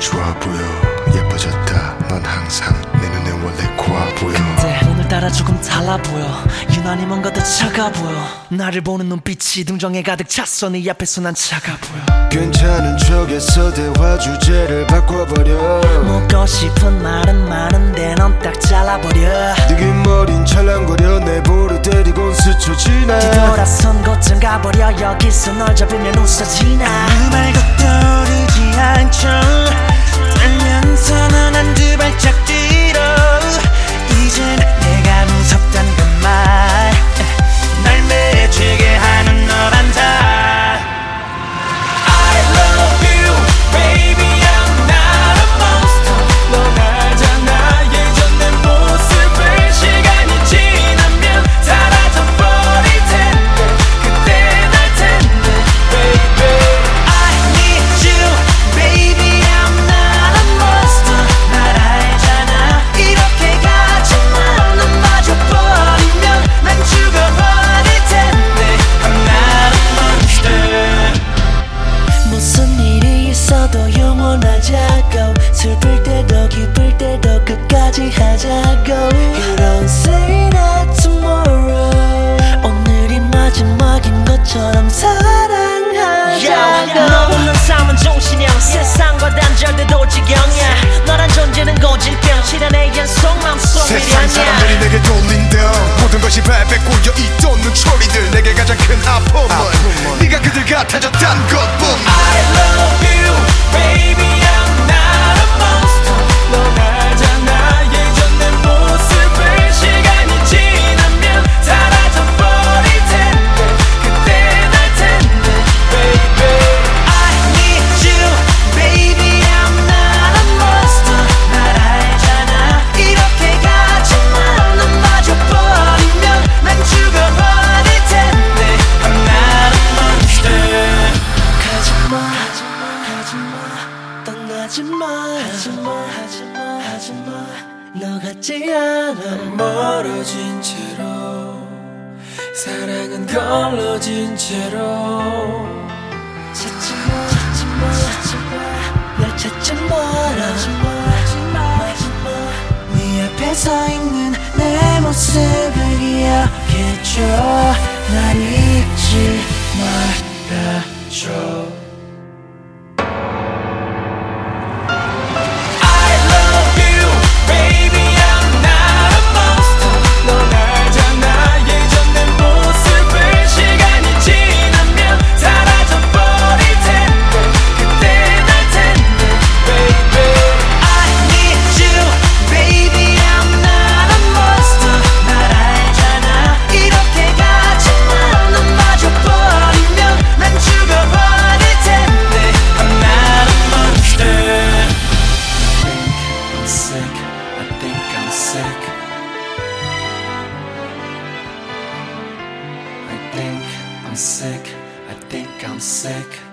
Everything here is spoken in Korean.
좋아 보여 예뻐졌다 넌 항상 내 눈에 원래 고와 보여 근데 오늘따라 조금 달라 보여 유난히 뭔가 더 차가 보여 나를 보는 눈빛이 등정에 가득 찼어 네 앞에서 난 차가 보여 괜찮은 척에서 대화 주제를 바꿔버려 묻고 싶은 말은 많은데 넌 딱 잘라버려 느낌 어린 찰랑거려 내 볼을 때리곤 스쳐 지나 뒤돌아선 곳쯤 가버려 여기서 널 잡으면 웃어지나 그 말고 떠오르지 않죠 떨면서 넌 한두 발짝 뒤로 이젠 내가 무섭다는 그 말 날 매치게 하는 너란 다 I love you baby I'm not a monster 넌 알잖아 예전 내 모습을 시간이 지나면 사라져 버릴 텐데 그때 날 텐데 baby I need you baby I'm not a monster 날 알잖아 이렇게 가지만 넌 마저 버리면 난 죽어버릴 텐데 I'm not a monster 무슨 일이 있어도 영원하자고 슬플 때도 기쁠 때도 끝까지 하자고 You don't say that tomorrow 오늘이 마지막인 것처럼 사랑하자고 너 없는 삶은 종신형 세상과 단절돼도 지경이야 너란 존재는 고질병 실현의 연속 맘속 세상 사람들이 미련이야 내게 돌린다 모든 것이 발에 꼬여있던 눈초리들 내게 가장 큰 아픔은 네가 그들 같아졌단 것뿐 I love you baby I'm not a monster 넌 알잖아 예전 내 모습을 시간이 지나면 사라져 버릴 텐데 그때 날 텐데 baby I need you baby I'm not a monster 날 알잖아 이렇게 가지만 넌 마저 버리면 난 죽어버릴 텐데 I'm not a monster 가지마 떠나지마 하지마 너 같지 않아 멀어진 채로 사랑은 걸러진 채로 찾지마 날 찾지 마라 네 앞에 서 있는 내 모습을 기억해줘 날 잊지 말아줘 I'm sick, I think I'm sick.